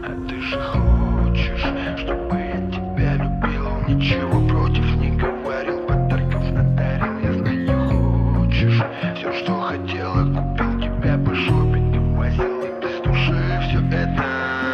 А ты же хочешь, чтобы я тебя любил. Ничего против не говорил, подарков надарил. Я знаю, хочешь все, что хотела, купил тебя по шопингам, возил и без души все это.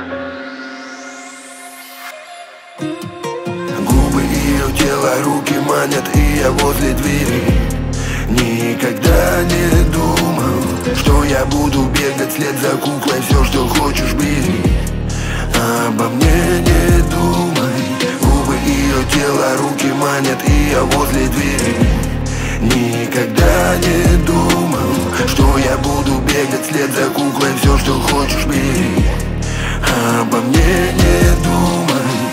Губы ее тело, руки манят, и я возле двери. Никогда не думал, что я буду бегать вслед за куклой. Все, что хочешь, бери, обо мне не думай. Губы ее тело, руки манят, и я возле двери. Никогда не думал, что я буду бегать вслед за куклой. Все, что хочешь, бери, обо мне не думай.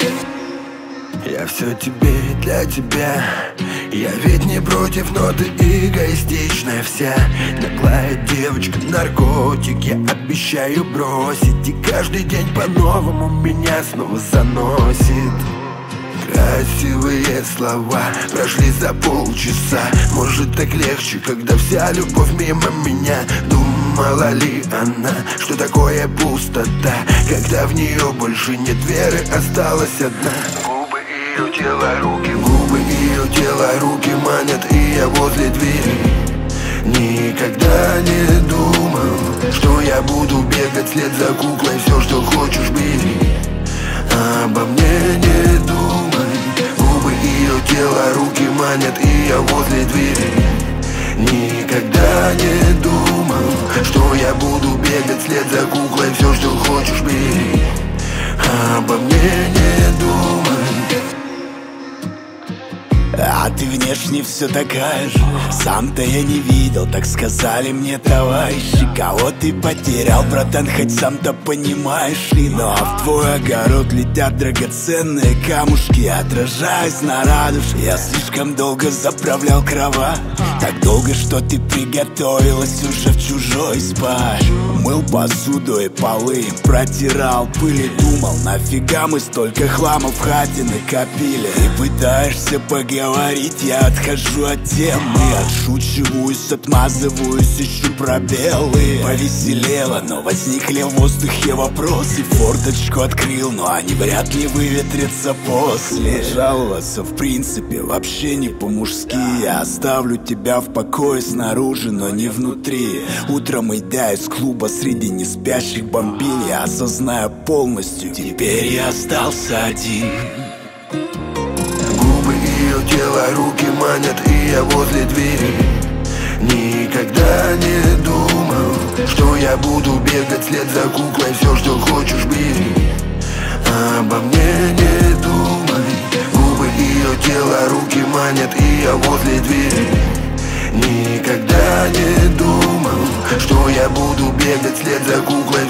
Я все тебе и для тебя. Я ведь не против, но ты эгоистичная вся. Наглая девочка, наркотик, я обещаю бросить. И каждый день по-новому меня снова заносит. Красивые слова прошли за полчаса. Может, так легче, когда вся любовь мимо меня. Думала ли она, что такое пустота, когда в нее больше нет веры, осталась одна. Губы ее тело, руки, губы ее тело, руки манят, и я возле двери. Никогда не думал, что я буду бегать вслед за куклой. Все, что хочешь, бери, обо мне не думай. Губы ее тело, руки манят, и я возле двери. Никогда не думал, что я буду бегать вслед за куклой. Все, что хочешь, бери, обо мне не думай. А ты внешне все такая же. Сам-то я не видел, так сказали мне товарищи. Кого ты потерял, братан, хоть сам-то понимаешь ли. Но в твой огород летят драгоценные камушки, отражаясь на радужке. Я слишком долго заправлял кровать, так долго, что ты приготовилась уже в чужой спать. Мыл посуду и полы, протирал пыль и думал, нафига мы столько хлама в хате накопили. И пытаешься поговорить, я отхожу от темы. Отшучиваюсь, отмазываюсь, ищу пробелы. Повеселело, но возникли в воздухе вопросы. Форточку открыл, но они вряд ли выветрятся после. Жаловаться в принципе вообще не по-мужски. Я оставлю тебя в покое снаружи, но не внутри. Утром идя из клуба среди неспящих бомбил, я осознаю полностью, теперь я остался один. Губы ее тело, руки манят, и я возле двери. Никогда не думал, что я буду бегать вслед за куклой. Все, что хочешь, бери, обо мне не думай. Губы ее тело, руки манят, и я возле двери. Никогда не думал, что я буду бегать вслед за куклой.